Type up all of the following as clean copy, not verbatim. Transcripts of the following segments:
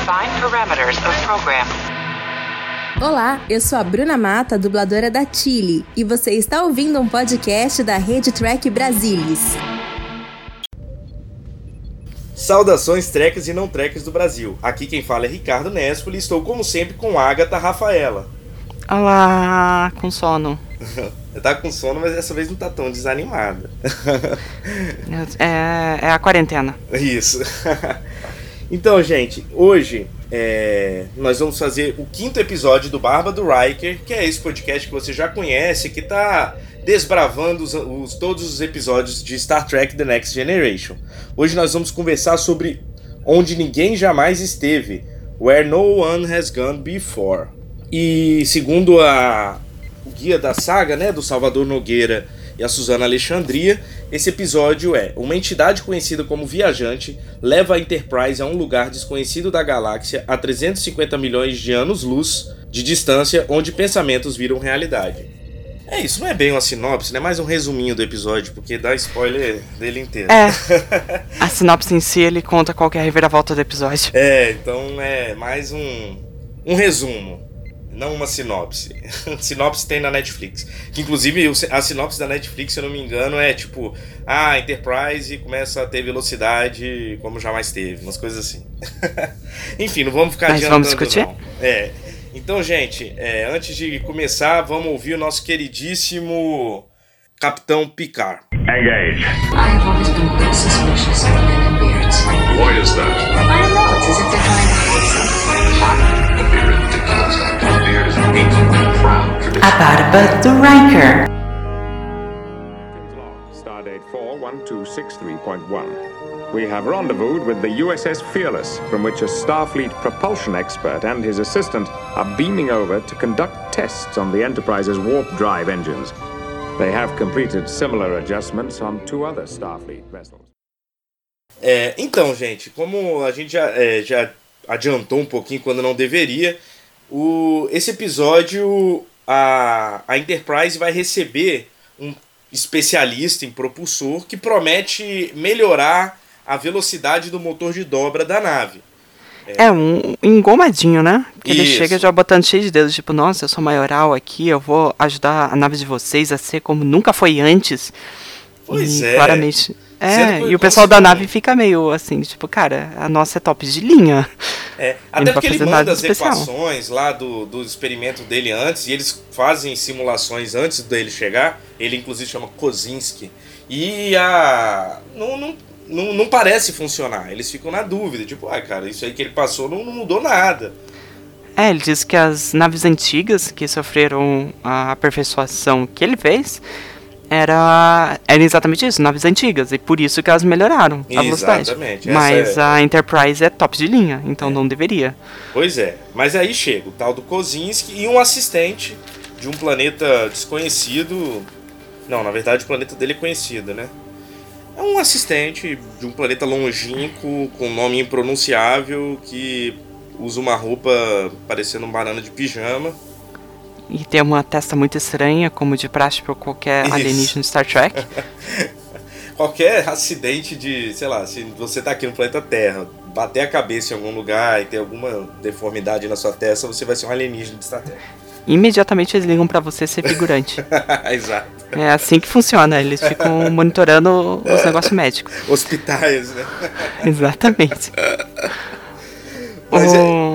Define parameters of program. Olá, eu sou a Bruna Mata, dubladora da Tilly, e você está ouvindo um podcast da Rede Trek Brasilis. Saudações trekkers e não trekkers do Brasil. Aqui quem fala é Ricardo Nespoli e estou como sempre com Agatha Rafaela. Olá, com sono. Tá com sono, mas dessa vez não tá tão desanimada. É a quarentena. Isso. Então, gente, hoje nós vamos fazer o 5º episódio do Barba do Riker, que é esse podcast que você já conhece, que tá desbravando todos os episódios de Star Trek The Next Generation. Hoje nós vamos conversar sobre Onde Ninguém Jamais Esteve, Where No One Has Gone Before. E segundo o guia da saga, né, do Salvador Nogueira e a Suzana Alexandria, esse episódio é: uma entidade conhecida como Viajante leva a Enterprise a um lugar desconhecido da galáxia a 350 milhões de anos-luz de distância, onde pensamentos viram realidade. É isso, não é bem uma sinopse, né? Mais um resuminho do episódio, porque dá spoiler dele inteiro. A sinopse em si, ele conta qual que é a reviravolta do episódio. Então é mais um resumo, não uma sinopse. Sinopse tem na Netflix. Que inclusive a sinopse da Netflix, se eu não me engano, é tipo: a Enterprise começa a ter velocidade como jamais teve, umas coisas assim. Enfim, não vamos ficar adiantando, vamos discutir? não. Então, gente, antes de começar, vamos ouvir o nosso queridíssimo Capitão Picard. Engage. I have always been a bit suspicious of men in beards. Why is that? I don't know, it's as if they're trying to hide something. A beard ridiculous. A beard is an ancient, proud tradition. A Barba do Riker. Stardate 41263.1. We have rendezvoused with the USS Fearless, from which a Starfleet propulsion expert and his assistant are beaming over to conduct tests on the Enterprise's warp drive engines. They have completed similar adjustments on 2 other Starfleet vessels. Então, gente, como a gente já adiantou um pouquinho quando não deveria, esse episódio a Enterprise vai receber um especialista em propulsor que promete melhorar a velocidade do motor de dobra da nave. Um engomadinho, né? Porque ele Isso. chega já botando cheio de dedos, tipo: nossa, eu sou maioral aqui, eu vou ajudar a nave de vocês a ser como nunca foi antes. Pois e é. Claramente. Sendo E o pessoal da nave fica meio assim, tipo: cara, a nossa é top de linha. Até porque ele manda as especial. equações lá do experimento dele antes, e eles fazem simulações antes dele chegar. Ele inclusive chama Kozinski. E não parece funcionar. Eles ficam na dúvida, tipo: cara, isso aí que ele passou não mudou nada. Ele diz que as naves antigas que sofreram a aperfeiçoação que ele fez era exatamente isso, naves antigas, e por isso que elas melhoraram a velocidade. Exatamente. Mas a Enterprise é top de linha, então não deveria. Pois é, mas aí chega o tal do Kozinski e um assistente de um planeta desconhecido. Não, na verdade o planeta dele é conhecido, né? É um assistente de um planeta longínquo, com um nome impronunciável, que usa uma roupa parecendo um banana de pijama. E tem uma testa muito estranha, como de praxe para qualquer alienígena de Star Trek. Qualquer acidente de, sei lá, se você tá aqui no planeta Terra, bater a cabeça em algum lugar e ter alguma deformidade na sua testa, você vai ser um alienígena de Star Trek. Imediatamente eles ligam pra você ser figurante. Exato. É assim que funciona, eles ficam monitorando os negócios médicos. Hospitais, né? Exatamente. Mas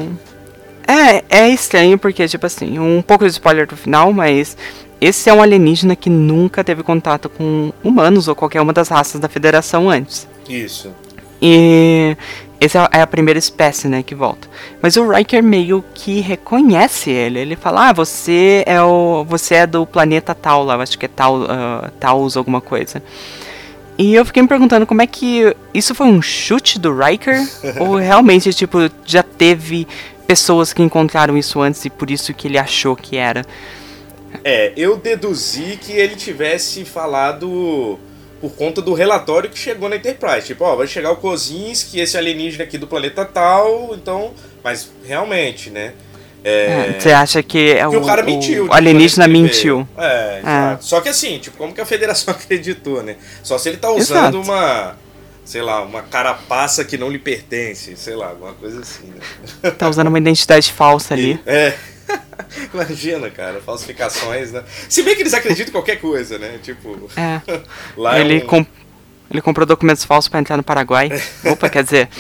É estranho porque, tipo assim, um pouco de spoiler do final, mas esse é um alienígena que nunca teve contato com humanos ou qualquer uma das raças da Federação antes. Isso. E essa é a primeira espécie, né, que volta. Mas o Riker meio que reconhece ele. Ele fala: você é do planeta tal lá, eu acho que é Taus alguma coisa. E eu fiquei me perguntando como é que isso foi um chute do Riker ou realmente, tipo, já teve pessoas que encontraram isso antes e por isso que ele achou que era. Eu deduzi que ele tivesse falado por conta do relatório que chegou na Enterprise. Tipo, vai chegar o Kozinski, esse alienígena aqui do planeta tal, então... Mas, realmente, né? Você acha que o cara mentiu. O alienígena mentiu. Exato. Só que assim, tipo, como que a Federação acreditou, né? Só se ele tá usando sei lá, uma carapaça que não lhe pertence, sei lá, alguma coisa assim, né? Tá usando uma identidade falsa ali. Imagina, cara, falsificações, né? Se bem que eles acreditam em qualquer coisa, né? Tipo, lá Ele comprou documentos falsos pra entrar no Paraguai. Opa, quer dizer...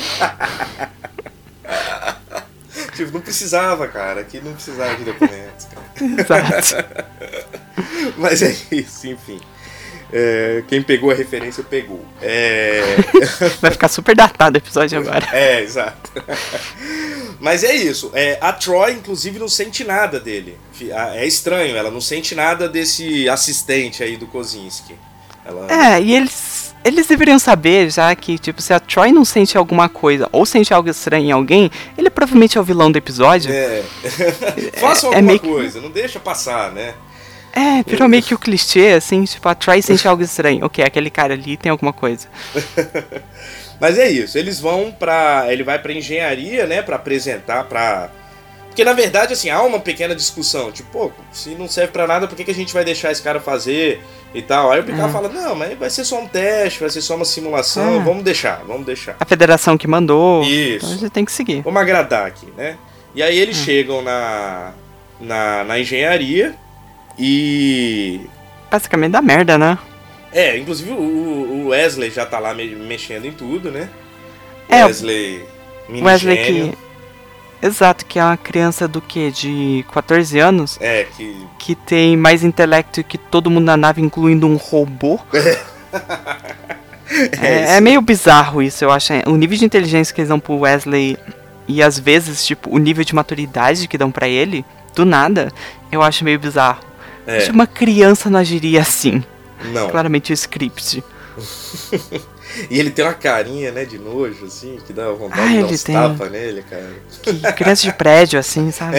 Tipo, não precisava, cara. Aqui não precisava de documentos, cara. Exato. Mas é isso, enfim. Quem pegou a referência, pegou. Vai ficar super datado o episódio agora. Exato. Mas é isso. A Troi, inclusive, não sente nada dele. É estranho, ela não sente nada desse assistente aí do Kozinski. E eles deveriam saber já que, tipo, se a Troi não sente alguma coisa ou sente algo estranho em alguém, ele provavelmente é o vilão do episódio. Faça alguma coisa, não deixa passar, né? Virou meio que o clichê, assim, tipo, a Troi sente algo estranho. Ok, aquele cara ali tem alguma coisa. Mas é isso, ele vai pra engenharia, né, pra apresentar, Porque, na verdade, assim, há uma pequena discussão, tipo, pô, se não serve pra nada, por que a gente vai deixar esse cara fazer e tal? Aí o Picard fala, não, mas vai ser só um teste, vai ser só uma simulação, vamos deixar. A federação que mandou, isso. Então a gente tem que seguir. Vamos agradar aqui, né? E aí eles chegam na engenharia e... Basicamente dá merda, né? Inclusive o Wesley já tá lá mexendo em tudo, né? Wesley que... Exato, que é uma criança do quê? De 14 anos? Que tem mais intelecto que todo mundo na nave, incluindo um robô. É meio bizarro isso, eu acho. O nível de inteligência que eles dão pro Wesley e às vezes, tipo, o nível de maturidade que dão pra ele, do nada, eu acho meio bizarro. Acho que uma criança não agiria assim. Não. Claramente o script. E ele tem uma carinha, né, de nojo, assim, que dá vontade de dar uns tapas nele, cara. Que criança de prédio, assim, sabe?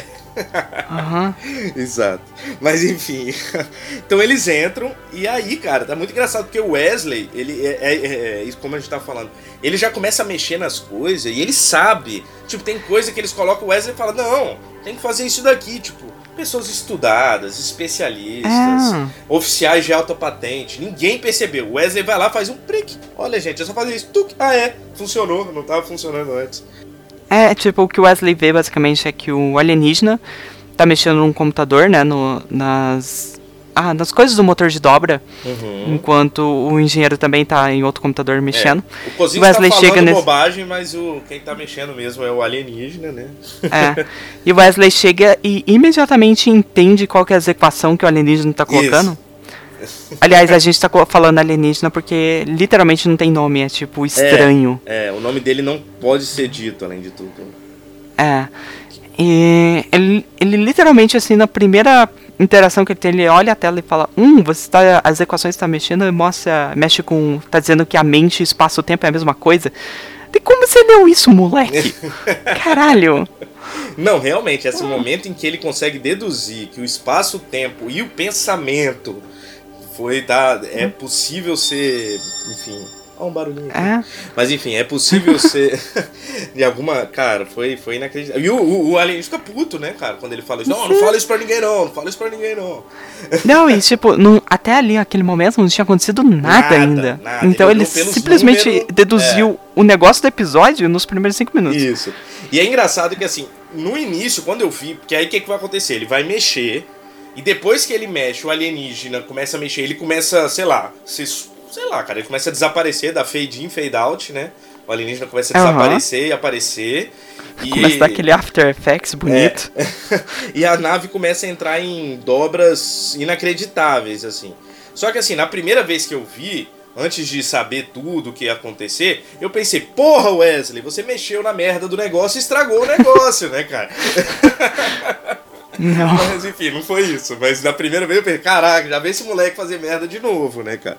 Exato. Mas enfim. Então eles entram e aí, cara, tá muito engraçado porque o Wesley, ele isso como a gente tá falando, ele já começa a mexer nas coisas e ele sabe. Tipo, tem coisa que eles colocam o Wesley e fala, não, tem que fazer isso daqui, tipo, pessoas estudadas, especialistas, oficiais de alta patente. Ninguém percebeu. O Wesley vai lá, faz um prick. Olha, gente, é só fazer isso. Funcionou. Não tava funcionando antes. Tipo, o que o Wesley vê, basicamente, é que o alienígena tá mexendo num computador, né, nas coisas do motor de dobra, enquanto o engenheiro também tá em outro computador mexendo. O Kozinski Wesley tá falando chega bobagem, mas quem tá mexendo mesmo é o alienígena, né? E o Wesley chega e imediatamente entende qual que é a equação que o alienígena tá colocando. Isso. Aliás, a gente tá falando alienígena porque literalmente não tem nome, é tipo estranho. O nome dele não pode ser dito, além de tudo. E ele literalmente, assim, na primeira interação que ele tem, ele olha a tela e fala, as equações estão mexendo e mexe com, tá dizendo que a mente e o espaço-tempo é a mesma coisa. E como você leu isso, moleque? Caralho. Não, realmente, esse momento em que ele consegue deduzir que o espaço-tempo e o pensamento é possível ser, enfim, olha um barulhinho aqui. Mas enfim, é possível ser de alguma, cara, foi inacreditável. E o alien fica puto, né, cara, quando ele fala isso, não fala isso pra ninguém não. Não, e tipo, até ali, aquele momento, não tinha acontecido nada ainda. Então ele simplesmente deduziu o negócio do episódio nos primeiros 5 minutos. Isso. E é engraçado que, assim, no início, quando eu vi, porque aí o que vai acontecer? Ele vai mexer, e depois que ele mexe, o alienígena começa a mexer, ele começa, cara, ele começa a desaparecer, da fade in, fade out, né? O alienígena começa a desaparecer e aparecer. Começa a dar aquele After Effects bonito. E a nave começa a entrar em dobras inacreditáveis, assim. Só que, assim, na primeira vez que eu vi, antes de saber tudo o que ia acontecer, eu pensei, porra, Wesley, você mexeu na merda do negócio e estragou o negócio, né, cara? Não. Mas enfim, não foi isso. Mas na primeira vez eu pensei, caraca, já vê esse moleque fazer merda de novo, né, cara?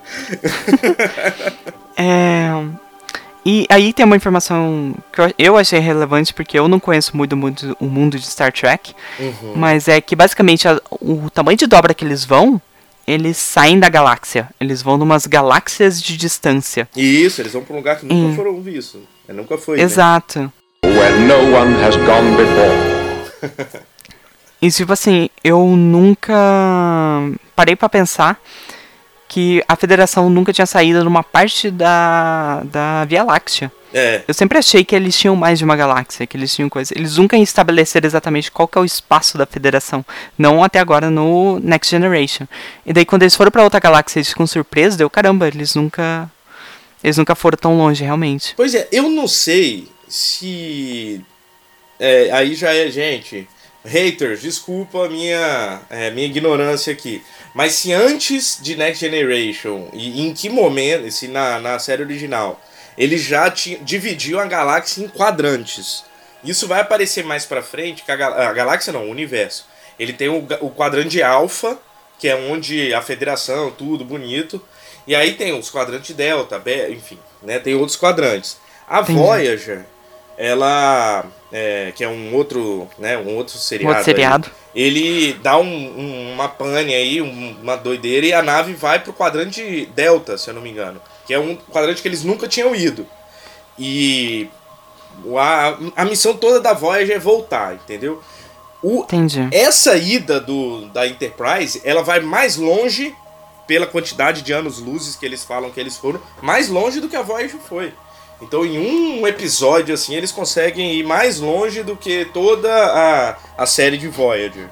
E aí tem uma informação que eu achei relevante, porque eu não conheço muito o mundo de Star Trek, mas é que basicamente o tamanho de dobra que eles saem da galáxia. Eles vão numas galáxias de distância. Isso, eles vão pra um lugar que nunca foram vistos. Nunca foi, exato. Né? Where no one has gone before. E tipo assim, eu nunca parei pra pensar que a Federação nunca tinha saído numa parte da Via Láctea. Eu sempre achei que eles tinham mais de uma galáxia, que eles tinham coisa. Eles nunca estabeleceram exatamente qual que é o espaço da Federação, não até agora no Next Generation. E daí quando eles foram pra outra galáxia, eles ficam surpresos, deu caramba, eles nunca foram tão longe, realmente. Pois é, eu não sei se... aí já é, gente... Haters, desculpa a minha ignorância aqui. Mas se antes de Next Generation, e em que momento, se na série original, ele já dividiu a galáxia em quadrantes. Isso vai aparecer mais pra frente, que a galáxia não, o universo. Ele tem o quadrante alfa, que é onde a Federação, tudo bonito. E aí tem os quadrantes delta, beta, enfim, né, tem outros quadrantes. A Voyager, ela... que é um outro seriado. Ele dá uma pane aí, uma doideira, e a nave vai pro quadrante Delta, se eu não me engano. Que é um quadrante que eles nunca tinham ido. E a missão toda da Voyager é voltar, entendeu? Entendi. Essa ida da Enterprise, ela vai mais longe, pela quantidade de anos-luzes que eles falam que eles foram, mais longe do que a Voyager foi. Então, em um episódio, assim, eles conseguem ir mais longe do que toda a série de Voyager.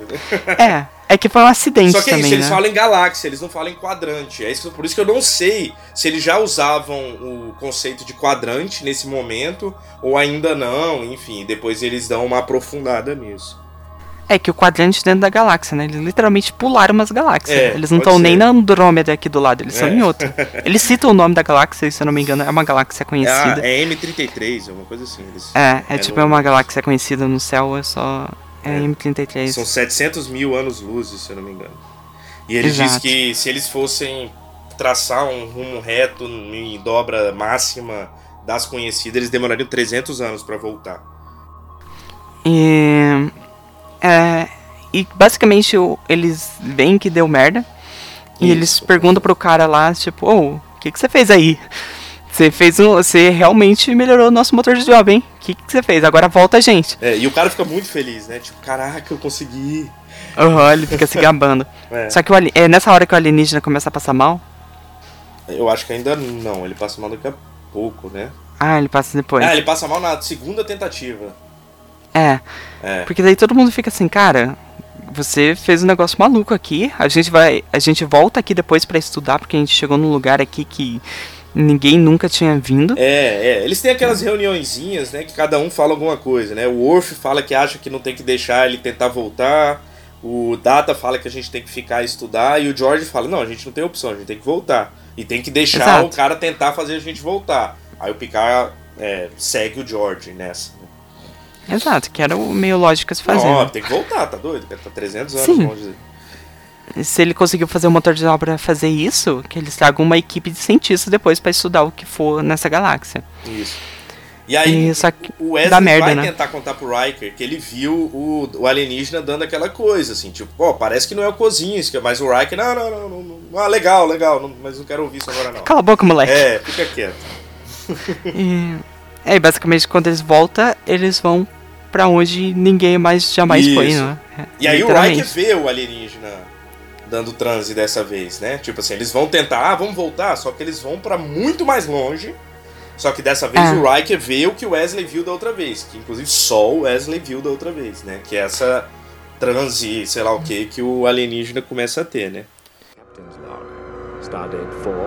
É que foi um acidente. Só que é também, isso, eles né? falam em galáxia, eles não falam em quadrante. Por isso que eu não sei se eles já usavam o conceito de quadrante nesse momento, ou ainda não, enfim, depois eles dão uma aprofundada nisso. É que o quadrante dentro da galáxia, né? Eles literalmente pularam umas galáxias. Eles não estão ser. Nem na Andrômeda aqui do lado, eles são em outra. Eles citam o nome da galáxia, se eu não me engano, é uma galáxia conhecida. É M33, uma coisa assim. É uma galáxia conhecida no céu, é só... M33. São 700 mil anos-luzes, se eu não me engano. E ele diz que se eles fossem traçar um rumo reto em dobra máxima das conhecidas, eles demorariam 300 anos pra voltar. E basicamente eles veem que deu merda. E eles perguntam pro cara lá, tipo, o que você fez aí? Você realmente melhorou o nosso motor de job, hein? O que você fez? Agora volta a gente. E o cara fica muito feliz, né? Tipo, caraca, eu consegui. Ele fica se gabando. Só que nessa hora que o alienígena começa a passar mal. Eu acho que ainda não, ele passa mal daqui a pouco, né? Ele passa depois. Ele passa mal na segunda tentativa. Porque daí todo mundo fica assim, cara, você fez um negócio maluco aqui, a gente volta aqui depois pra estudar, porque a gente chegou num lugar aqui que ninguém nunca tinha vindo. Eles têm aquelas reuniõezinhas, né, que cada um fala alguma coisa, né? O Worf fala que acha que não tem que deixar ele tentar voltar, o Data fala que a gente tem que ficar a estudar, e o George fala, não, a gente não tem opção, a gente tem que voltar. E tem que deixar o cara tentar fazer a gente voltar. Aí o Picard segue o George nessa. Exato, que era o meio lógico a se fazer. Tem que voltar, tá doido? Tá 300 anos Sim. longe. Se ele conseguiu fazer o motor de obra fazer isso, que eles tragam uma equipe de cientistas depois pra estudar o que for nessa galáxia. Isso. E aí o Wesley vai tentar contar pro Riker que ele viu o alienígena dando aquela coisa, assim, tipo, parece que não é o Kozinski, mas o Riker, não, legal, mas não quero ouvir isso agora não. Cala a boca, moleque. Fica quieto. E basicamente quando eles voltam, eles vão pra onde ninguém mais jamais foi, né? E aí o Riker vê o alienígena dando transe dessa vez, né? Tipo assim, eles vão tentar, vamos voltar, só que eles vão pra muito mais longe. Só que dessa vez o Riker vê o que o Wesley viu da outra vez, que inclusive só o Wesley viu da outra vez, né? Que é essa transe, sei lá o que o alienígena começa a ter, né? Captain's log, stardate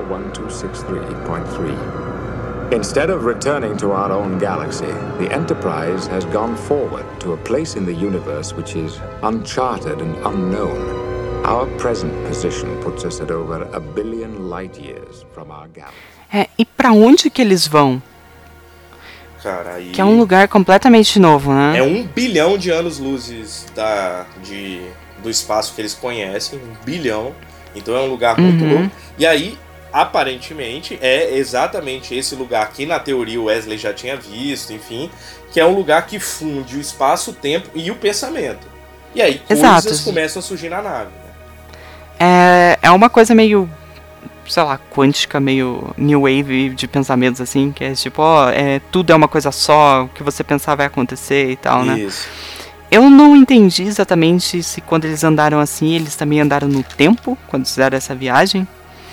41263.3. Instead of returning to our own galaxy, the Enterprise has gone forward to a place in the universe which is uncharted and unknown. Our present position puts us at over 1 billion light years from our galaxy. E pra onde que eles vão? Cara, aí... Que é um lugar completamente novo, né? É 1 bilhão de anos-luzes do espaço que eles conhecem, 1 bilhão. Então é um lugar muito louco. E aí, aparentemente, é exatamente esse lugar que na teoria o Wesley já tinha visto, enfim, que é um lugar que funde o espaço, o tempo e o pensamento. E aí coisas começam a surgir na nave, né? É uma coisa meio, sei lá, quântica, meio new wave de pensamentos, assim, que é tipo, tudo é uma coisa só, o que você pensar vai acontecer e tal, né? Isso. Eu não entendi exatamente se quando eles andaram assim, eles também andaram no tempo, quando fizeram essa viagem.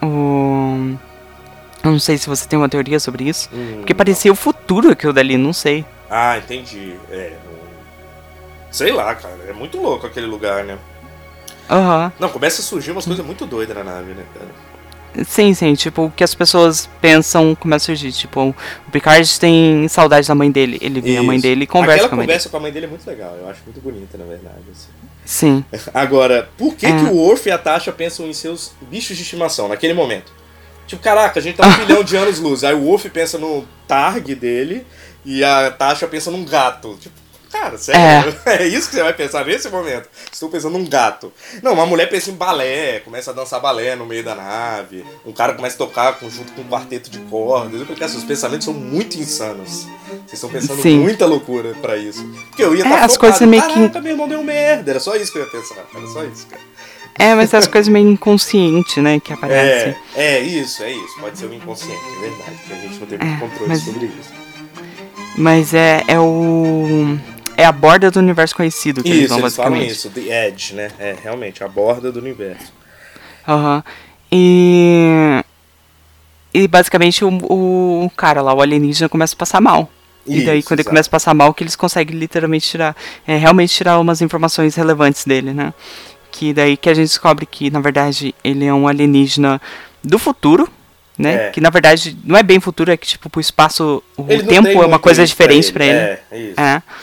Eu não sei se você tem uma teoria sobre isso. Porque parecia o futuro aquilo dali, não sei. Ah, entendi. Sei lá, cara. É muito louco aquele lugar, né? Aham. Não, começa a surgir umas coisas muito doidas na nave, né, cara? Sim, tipo, o que as pessoas pensam começa a surgir. Tipo, o Picard tem saudade da mãe dele. Ele vê a mãe dele e conversa Aquela com a mãe dele. conversa com a mãe dele é muito legal. Eu acho muito bonita, na verdade. Assim. Sim. Agora, por que o Worf e a Tasha pensam em seus bichos de estimação naquele momento? Tipo, caraca, a gente tá 1 bilhão de anos-luz. Aí o Worf pensa no Targ dele e a Tasha pensa num gato. Tipo, cara, sério? É isso que você vai pensar nesse momento? Estou pensando num gato. Não, uma mulher pensa em balé, começa a dançar balé no meio da nave. Um cara começa a tocar junto com um quarteto de cordas. Eu falei, seus pensamentos são muito insanos. Vocês estão pensando muita loucura pra isso. Porque eu ia estar as coisas meio que... Caraca, meu irmão deu merda. Era só isso que eu ia pensar. Era só isso, cara. Mas as coisas meio inconscientes, né, que aparecem. Isso. Pode ser o inconsciente, é verdade. Que a gente não tem muito controle sobre isso. Mas é a borda do universo conhecido que eles vão, basicamente. Falam isso, The Edge, né? É, realmente, a borda do universo. Aham. E basicamente o cara lá, o alienígena, começa a passar mal. E daí, quando ele começa a passar mal, que eles conseguem literalmente tirar, realmente tirar umas informações relevantes dele, né? Que daí que a gente descobre que, na verdade, ele é um alienígena do futuro, né? Que, na verdade, não é bem futuro, é que, tipo, pro espaço, o tempo é uma coisa diferente pra ele. É isso.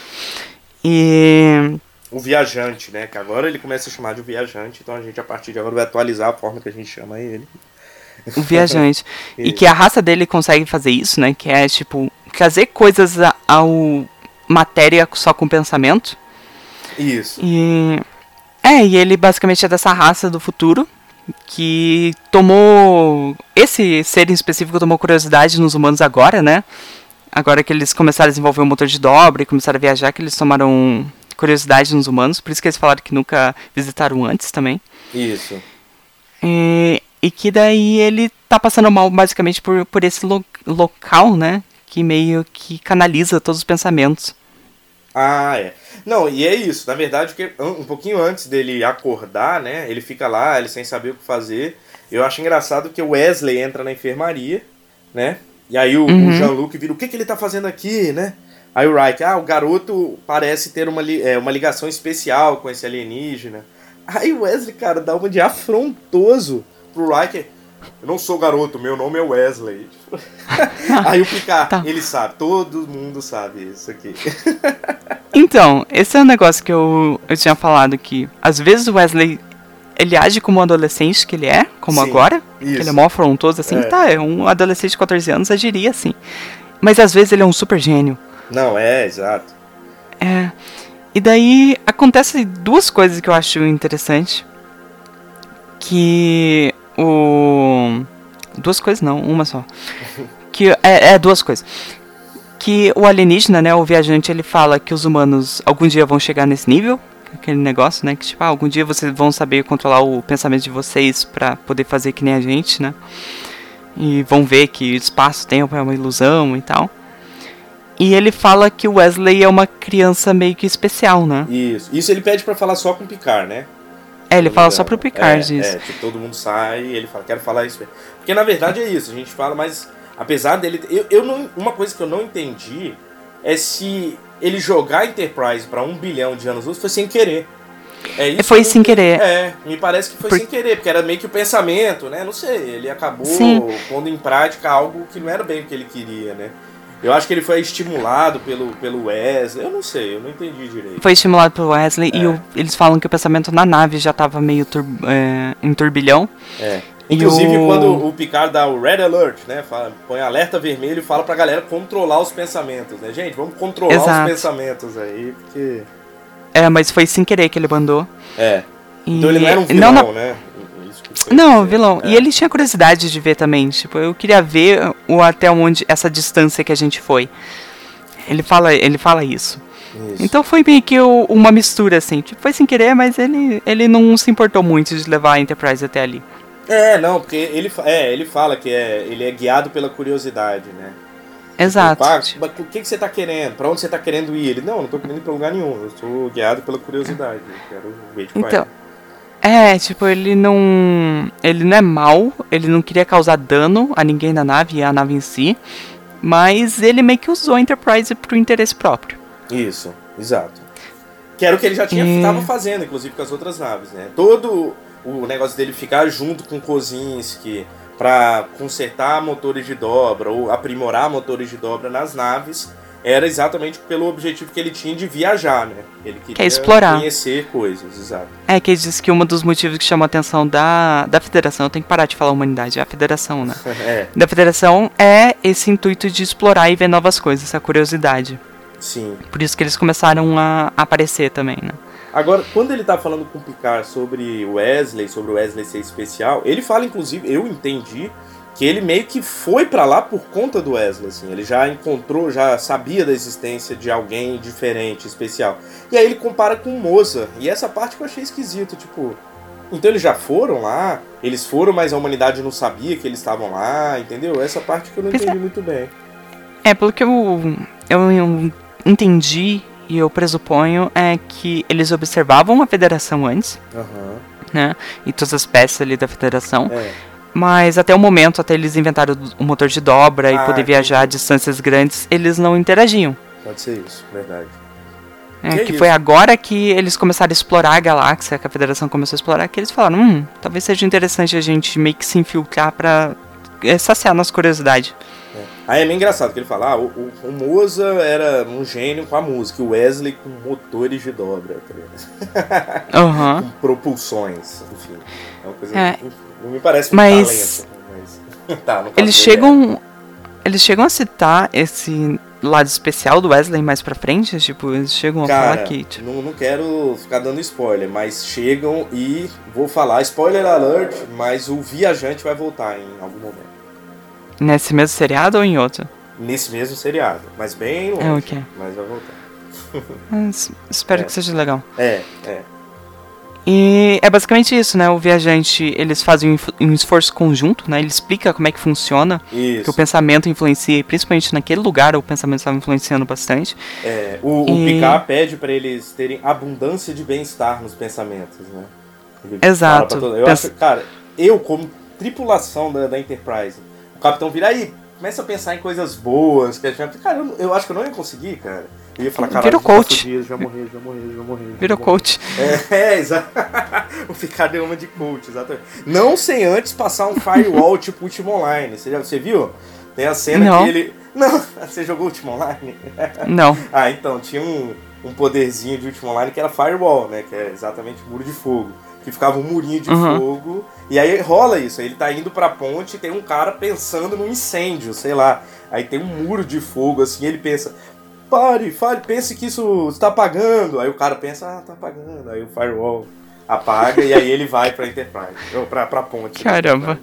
E... O viajante, né? Que agora ele começa a chamar de o viajante, então a gente, a partir de agora, vai atualizar a forma que a gente chama ele. O viajante. E que a raça dele consegue fazer isso, né? Que é, tipo, trazer coisas ao matéria só com pensamento. Isso. E ele basicamente é dessa raça do futuro, que tomou... Esse ser em específico tomou curiosidade nos humanos agora, né? Agora que eles começaram a desenvolver um motor de dobra e começaram a viajar, que eles tomaram curiosidade nos humanos. Por isso que eles falaram que nunca visitaram antes também. Isso. E que daí ele tá passando mal basicamente por esse local, né? Que meio que canaliza todos os pensamentos. Não, e é isso. Na verdade, um pouquinho antes dele acordar, né? Ele fica lá, ele sem saber o que fazer. Eu acho engraçado que o Wesley entra na enfermaria, né? E aí o Jean-Luc vira, o que ele tá fazendo aqui, né? Aí o Riker, o garoto parece ter uma ligação especial com esse alienígena. Aí o Wesley, cara, dá uma de afrontoso pro Riker. Eu não sou garoto, meu nome é Wesley. Aí o Picard, ele sabe, todo mundo sabe isso aqui. Então, esse é um negócio que eu tinha falado que às vezes o Wesley, ele age como um adolescente que ele é, como agora, que ele é mó afrontoso, assim, um adolescente de 14 anos agiria assim. Mas às vezes ele é um super gênio. Não, exato. E daí acontece duas coisas que eu acho interessante. Que duas coisas não, uma só. Que duas coisas. Que o alienígena, né, o viajante, ele fala que os humanos algum dia vão chegar nesse nível. Aquele negócio, né, que tipo, algum dia vocês vão saber controlar o pensamento de vocês pra poder fazer que nem a gente, né. E vão ver que espaço-tempo é uma ilusão e tal. E ele fala que o Wesley é uma criança meio que especial, né. Isso ele pede pra falar só com o Picard, né. Ele fala só pro Picard isso. Tipo, todo mundo sai e ele fala, quero falar isso. Porque na verdade é isso, a gente fala, mas apesar dele... uma coisa que eu não entendi é se ele jogar a Enterprise pra 1 bilhão de anos-luz foi sem querer. Foi sem querer. Me parece que foi sem querer, porque era meio que o pensamento, né? Não sei, ele acabou pondo em prática algo que não era bem o que ele queria, né? Eu acho que ele foi estimulado pelo Wesley. Eu não sei, eu não entendi direito. Foi estimulado pelo Wesley e eles falam que o pensamento na nave já tava meio em turbilhão. Inclusive quando o Picard dá o Red Alert, né? Põe alerta vermelho e fala pra galera controlar os pensamentos, né? Gente, vamos controlar os pensamentos aí, porque... mas foi sem querer que ele mandou. Então ele não era um vilão, né? Não, vilão. E ele tinha curiosidade de ver também. Tipo, eu queria ver até onde essa distância que a gente foi. Ele fala isso. Então foi meio que uma mistura, assim. Tipo, foi sem querer, mas ele não se importou muito de levar a Enterprise até ali. Não, porque ele fala que ele é guiado pela curiosidade, né? Exato. Tipo, mas o que você tá querendo? Pra onde você tá querendo ir? Ele, não tô querendo ir pra lugar nenhum. Eu sou guiado pela curiosidade. Eu quero ver de então, Tipo, ele não é mau, ele não queria causar dano a ninguém na nave e a nave em si, mas ele meio que usou a Enterprise pro interesse próprio. Isso, exato. Que era o que ele já estava fazendo, inclusive com as outras naves, né? Todo o negócio dele ficar junto com Kozinski pra consertar motores de dobra ou aprimorar motores de dobra nas naves era exatamente pelo objetivo que ele tinha de viajar, né? Ele queria explorar, conhecer coisas, exato. Que ele disse que um dos motivos que chamou a atenção da Federação, eu tenho que parar de falar humanidade, é a Federação, né? Da Federação é esse intuito de explorar e ver novas coisas, essa curiosidade. Sim. Por isso que eles começaram a aparecer também, né? Agora, quando ele tá falando com o Picard sobre o Wesley ser especial, ele fala, inclusive, eu entendi que ele meio que foi pra lá por conta do Wesley, assim. Ele já encontrou, já sabia da existência de alguém diferente, especial. E aí ele compara com o Moza. E essa parte que eu achei esquisito, tipo... Então eles já foram lá, eles foram, mas a humanidade não sabia que eles estavam lá, entendeu? Essa parte que eu não entendi muito bem. Pelo que eu entendi e eu presuponho é que eles observavam a Federação antes, né? E todas as peças ali da Federação. Mas até o momento, até eles inventaram o motor de dobra e poder viajar a distâncias grandes, eles não interagiam. Pode ser isso, verdade. Que foi agora que eles começaram a explorar a galáxia, que a Federação começou a explorar, que eles falaram, talvez seja interessante a gente meio que se infiltrar pra saciar nossa curiosidade. Aí é meio engraçado que ele fala, o Moza era um gênio com a música, o Wesley com motores de dobra, com propulsões, enfim. É uma coisa não me parece um talento, mas tá, no caso eles chegam a citar esse lado especial do Wesley mais pra frente, tipo, eles chegam a falar que... Tipo... Não quero ficar dando spoiler, mas chegam e vou falar, spoiler alert, mas o viajante vai voltar em algum momento. Nesse mesmo seriado ou em outro? Nesse mesmo seriado, mas bem longe, mas vai voltar. Mas espero que seja legal. É. E é basicamente isso, né? O viajante, eles fazem um esforço conjunto, né? Ele explica como é que funciona, que o pensamento influencia, e principalmente naquele lugar o pensamento estava influenciando bastante. O Picard pede para eles terem abundância de bem-estar nos pensamentos, né? Exato. Eu acho, cara, eu como tripulação da Enterprise, o capitão vira aí, começa a pensar em coisas boas, cara, eu acho que eu não ia conseguir, cara. Eu ia falar, caralho, virou coach. Já morrer. Virou coach. Exato. O Picard deu uma de coach, exatamente. Não sem antes passar um firewall tipo Ultima Online. Você viu? Tem a cena que ele... Não, você jogou Ultima Online? Não. Então, tinha um poderzinho de Ultima Online que era firewall, né? Que é exatamente muro de fogo. Que ficava um murinho de fogo. E aí rola isso. Aí ele tá indo pra ponte e tem um cara pensando num incêndio, sei lá. Aí tem um muro de fogo, assim, ele pensa... Pare, pense que isso está apagando. Aí o cara pensa, tá apagando. Aí o firewall apaga e aí ele vai pra Enterprise. Ou pra ponte. Caramba.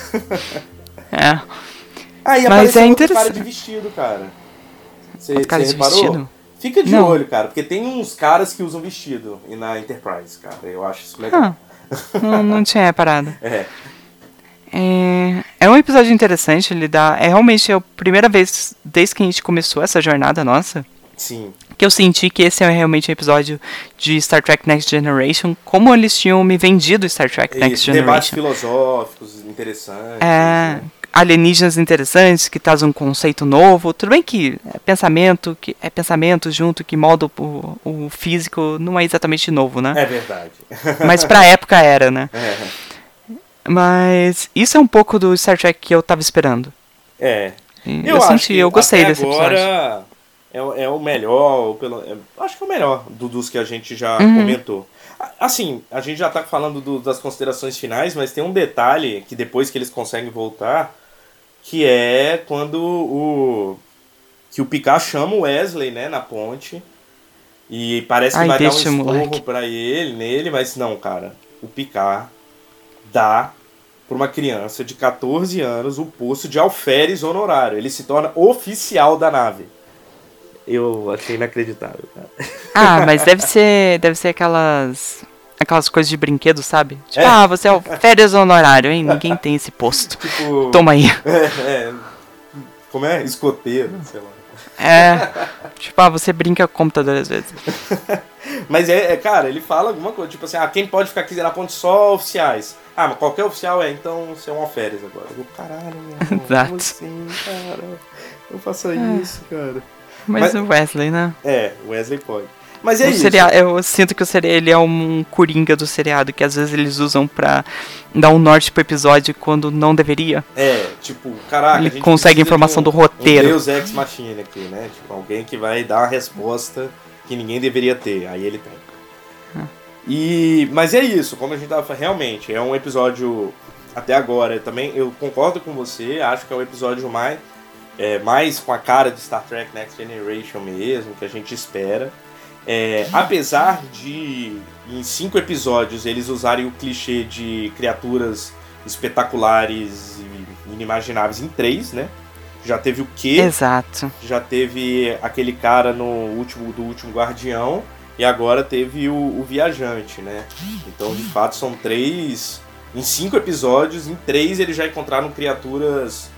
Aí apareceu outro cara de vestido, cara. Você reparou? Vestido? Fica de olho, cara, porque tem uns caras que usam vestido na Enterprise, cara. Eu acho isso legal. Não tinha reparado. É um episódio interessante, ele dá... realmente a primeira vez desde que a gente começou essa jornada nossa. Sim. Que eu senti que esse é realmente um episódio de Star Trek Next Generation, como eles tinham me vendido Star Trek Next Generation. Debates filosóficos interessantes. Alienígenas interessantes, que trazem um conceito novo. Tudo bem que é pensamento junto, que molda o físico, não é exatamente novo, né? É verdade. Mas pra época era, né? Mas isso é um pouco do Star Trek que eu tava esperando. Eu gostei desse episódio. Agora é o melhor, acho que é o melhor dos que a gente já comentou. Assim, a gente já tá falando das considerações finais, mas tem um detalhe que depois que eles conseguem voltar, que é quando o Picard chama o Wesley, né, na ponte, e parece que vai dar um esporro pra nele, mas não, cara, o Picard dá para uma criança de 14 anos o posto de alferes honorário. Ele se torna oficial da nave. Eu achei inacreditável, cara. Mas deve ser aquelas coisas de brinquedo, sabe? Tipo, você é alferes honorário, hein? Ninguém tem esse posto. Tipo, toma aí. Como é? Escoteiro, sei lá. Tipo, você brinca com o computador às vezes. Mas cara, ele fala alguma coisa, tipo assim, quem pode ficar aqui na ponte só oficiais. Mas qualquer oficial então você é um alferes agora. Caralho, meu irmão, Exato. como assim, cara? Não faça isso, cara. Mas o Wesley, né? O Wesley pode. Mas é isso. Eu sinto que ele é um coringa do seriado, que às vezes eles usam pra dar um norte pro episódio quando não deveria. Tipo, caraca, ele a gente consegue informação do roteiro. Um Deus Ex Machina aqui, né? Tipo, alguém que vai dar uma resposta que ninguém deveria ter. Aí ele tem. Mas é isso, como a gente tava falando, realmente, é um episódio, até agora, também, eu concordo com você, acho que é o episódio mais com a cara de Star Trek Next Generation mesmo, que a gente espera. Apesar de, em 5 episódios, eles usarem o clichê de criaturas espetaculares e inimagináveis em 3, né? Já teve o Q. Exato. Já teve aquele cara do último Guardião. E agora teve o Viajante, né? Então, de fato, são 3... Em 5 episódios, em 3 eles já encontraram criaturas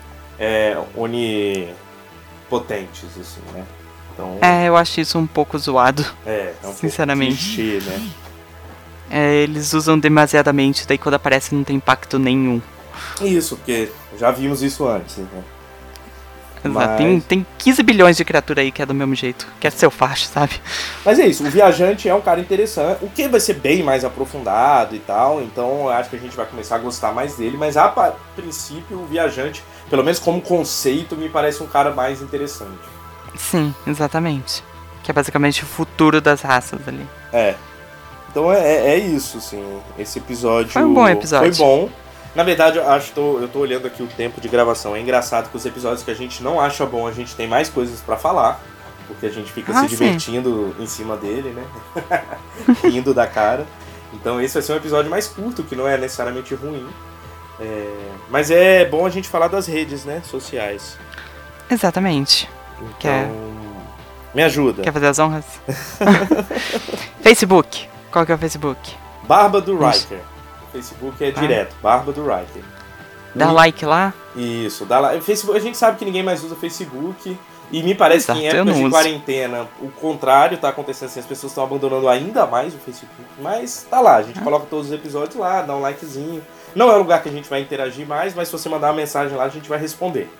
onipotentes, assim, né? Então, eu acho isso um pouco zoado. Um sinceramente. pouco clichê, né? Eles usam demasiadamente, daí quando aparece não tem impacto nenhum. Isso, porque já vimos isso antes, né? Exato, tem 15 bilhões de criatura aí que é do mesmo jeito, que é seu facho, sabe? Mas é isso, o Viajante é um cara interessante, o que vai ser bem mais aprofundado e tal, então eu acho que a gente vai começar a gostar mais dele, mas a princípio o Viajante, pelo menos como conceito, me parece um cara mais interessante. Sim, exatamente. Que é basicamente o futuro das raças ali. Então é isso, assim, esse episódio... Foi um bom episódio. Foi bom. Na verdade, eu tô olhando aqui o tempo de gravação. É engraçado que os episódios que a gente não acha bom, a gente tem mais coisas pra falar. Porque a gente fica se divertindo em cima dele, né? Rindo da cara. Então esse vai ser um episódio mais curto, que não é necessariamente ruim. Mas é bom a gente falar das redes, né? Sociais. Exatamente. Então, me ajuda. Quer fazer as honras? Facebook. Qual que é o Facebook? Barba do Riker. Facebook é direto, Barba do Riker. Dá like lá? Isso, dá like. Facebook, a gente sabe que ninguém mais usa Facebook. E me parece que em épocas de quarentena, o contrário tá acontecendo, assim, as pessoas estão abandonando ainda mais o Facebook. Mas tá lá, a gente coloca todos os episódios lá, dá um likezinho. Não é um lugar que a gente vai interagir mais, mas se você mandar uma mensagem lá, a gente vai responder.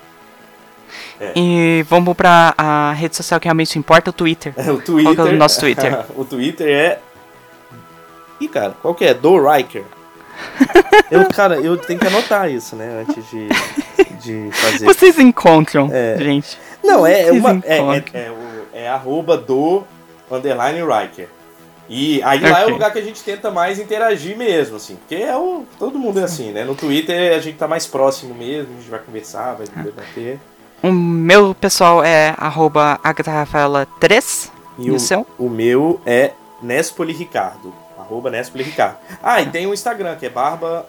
E vamos pra a rede social que realmente importa, o Twitter. O Twitter. Qual que é o nosso Twitter? O Twitter é... Ih, cara, qual que é? Do Riker. Eu tenho que anotar isso, né? Antes de fazer. Vocês encontram, gente. Não, é arroba do _Riker. E aí lá é o lugar que a gente tenta mais interagir mesmo, assim. Porque todo mundo é assim, né? No Twitter a gente tá mais próximo mesmo, a gente vai conversar, vai debater. O meu pessoal é @AgathaRafaela3. E o seu? O meu é NespoliRicardo. @NespoliRicardo. E tem o Instagram, que é barba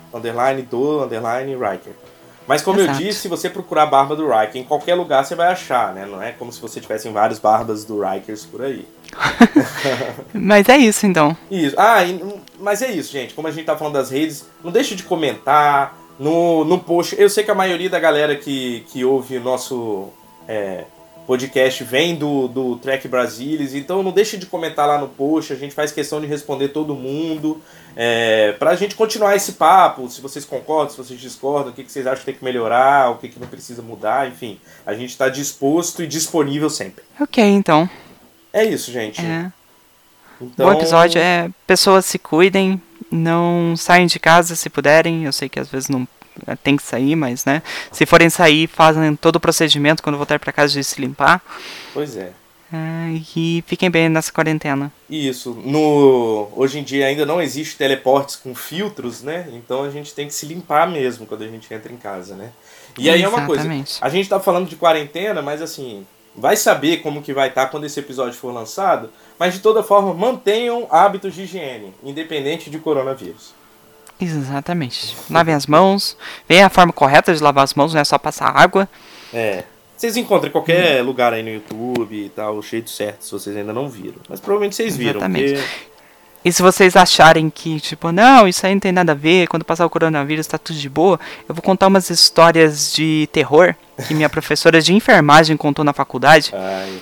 _do_Riker. Mas como eu disse, se você procurar Barba do Riker em qualquer lugar, você vai achar, né? Não é como se você tivesse vários Barbas do Rikers por aí. Mas é isso, então. Isso. Mas é isso, gente. Como a gente tá falando das redes, não deixe de comentar no post. Eu sei que a maioria da galera que ouve o nosso podcast vem do Trek Brasilis, então não deixe de comentar lá no post, a gente faz questão de responder todo mundo, pra gente continuar esse papo, se vocês concordam, se vocês discordam, o que vocês acham que tem que melhorar, o que não precisa mudar, enfim, a gente está disposto e disponível sempre. Ok, então. É isso, gente. Então... Bom episódio, pessoas se cuidem, não saiam de casa se puderem, eu sei que às vezes não tem que sair, mas, né, se forem sair, fazem todo o procedimento quando voltar pra casa de se limpar. Pois é. E fiquem bem nessa quarentena. Isso. Hoje em dia ainda não existe teleportes com filtros, né? Então a gente tem que se limpar mesmo quando a gente entra em casa, né? E aí é uma coisa, a gente tá falando de quarentena, mas assim, vai saber como que vai estar quando esse episódio for lançado, mas de toda forma, mantenham hábitos de higiene, independente de coronavírus. Exatamente. Lavem as mãos. Vem a forma correta de lavar as mãos, não é só passar água. Vocês encontram em qualquer lugar aí no YouTube e tal, o jeito certo, se vocês ainda não viram. Mas provavelmente vocês viram. Exatamente. E se vocês acharem que, tipo, não, isso aí não tem nada a ver, quando passar o coronavírus tá tudo de boa, eu vou contar umas histórias de terror que minha professora de enfermagem contou na faculdade.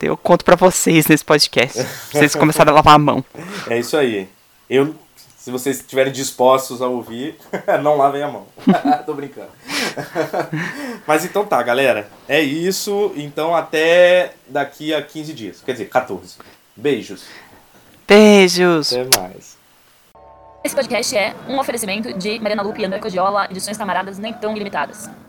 Eu conto pra vocês nesse podcast. Vocês começaram a lavar a mão. É isso aí. Se vocês estiverem dispostos a ouvir, não lavem a mão. Tô brincando. Mas então tá, galera. É isso. Então até daqui a 15 dias. Quer dizer, 14. Beijos. Beijos. Até mais. Esse podcast é um oferecimento de Mariana Lupe e André Codiola, edições camaradas nem tão ilimitadas.